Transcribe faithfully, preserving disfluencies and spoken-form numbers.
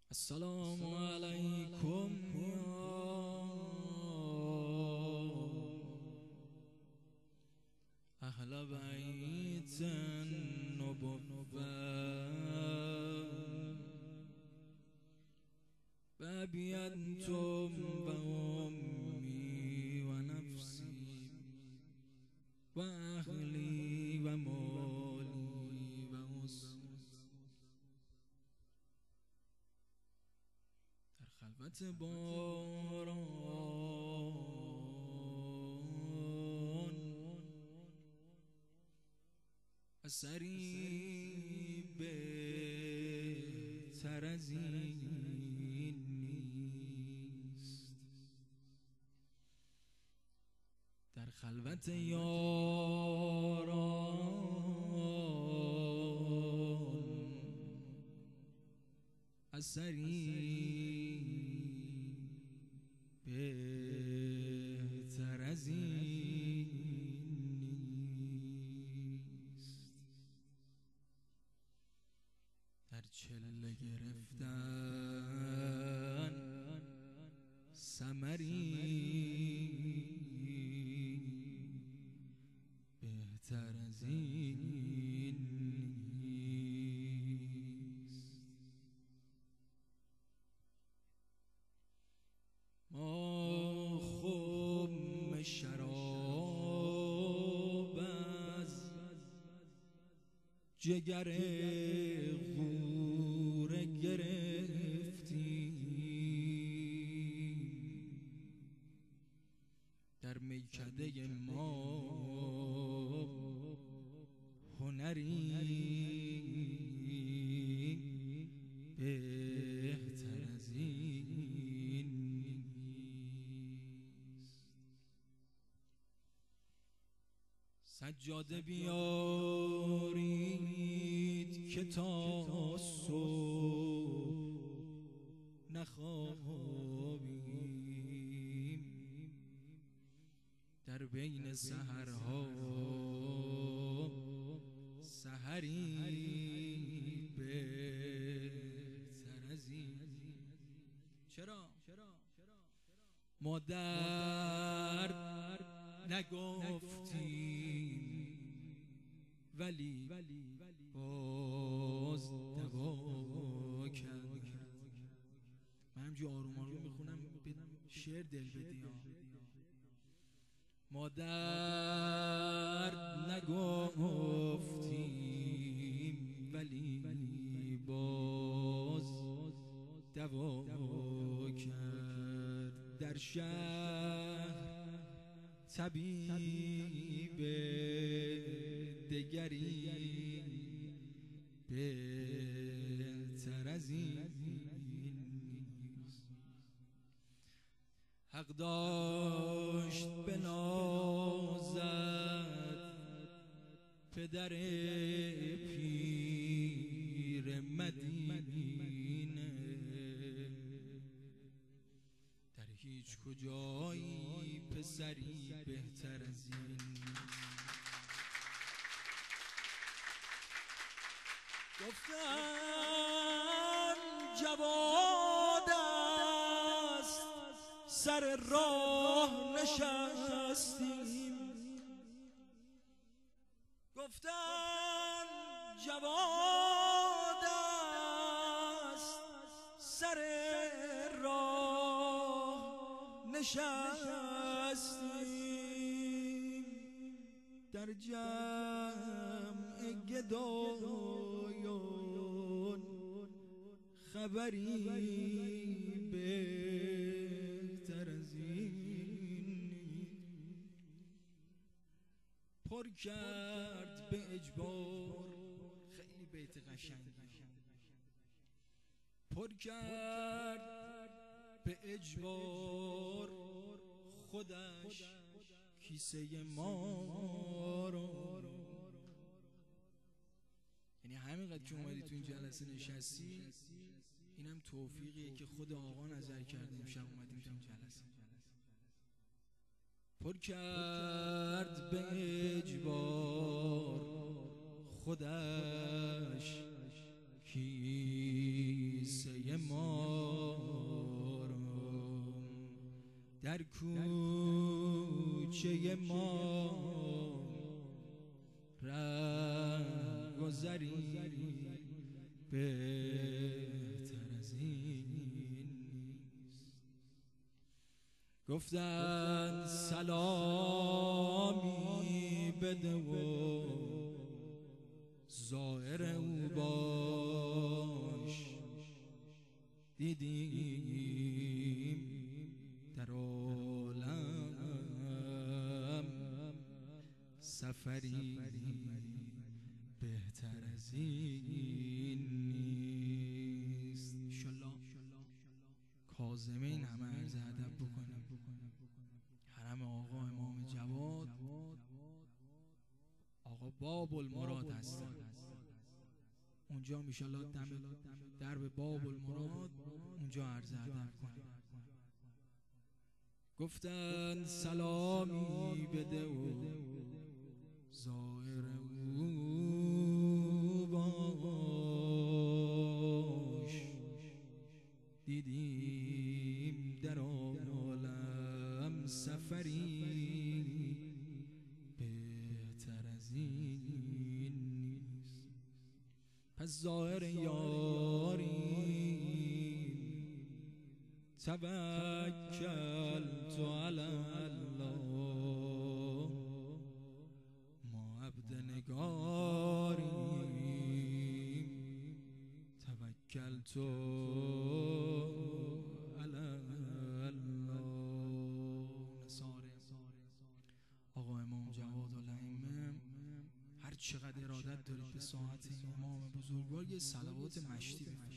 السلام علیکم یا اهل بیت النبوة بابی انتم و امی و نفسی و اهلی و مالی و اسرتی. در خلوت باران اثری بهتر از این نیست. در خلوت یاران اثری بهتر از این نیست. در چله گرفتن ثمری بهتر از این نیست. ما خم شراب از جگر غوره گرفتیم، در میکده ما هنری بهتر از این نیست. سجاده بیارید که تا صبح نخوابیم، در بین سحرها سحری بهتر از این. چرا؟ ما درد نگفتیم ولی باز دوا کرد. من همجور آروم آروم میخونم به شعر دل بدی. ما درد نگفتیم ولی باز دوا کرد. در شهر طبیب دگری بهتر از این نیست. حق داشت بنازد پدر پیر مدینه، در هیچ کجایی پسری بهتر از این. گفتن جواد است سر راه نشستیم، گفتن جواد است سر راه نشستیم، در جمع گدایان خبری بهتر از این پر کرد به اجبار. خیلی بیت قشنگی. پر کرد به اجبار خودش کیسه ما رو. یعنی همینقدر که اومدی تو این جلسه نشستی، اینم توفیقیه که خود آقا نظر کرده امشب اومدیم تو این جلسه. پر کرد به اجبار خودش کیسه ما در کوچه ما رهگذری بهتر از این نیست. گفتن سلامی بده و زائر او باش، دیدیم در عالم سفری بهتر از این نیست. انشالله کاظمین همه عرض ادب بکنیم. حرم آقا امام جواد، آقا باب المراد هستن اونجا، انشالله دم درب باب المراد اونجا عرض ادب کنیم. گفتن سلامی بده و زائر او باش، دیدیم در عالم سفری بهتر از این نیست. پس زائر یاریم توکلت علی الله، ما عبد نگاریم توکلت علی الله. نصاره آقا امام جواد الائمه، هر چقدر ارادت دارید به ساعت امام بزرگوار یه صلوات مشتی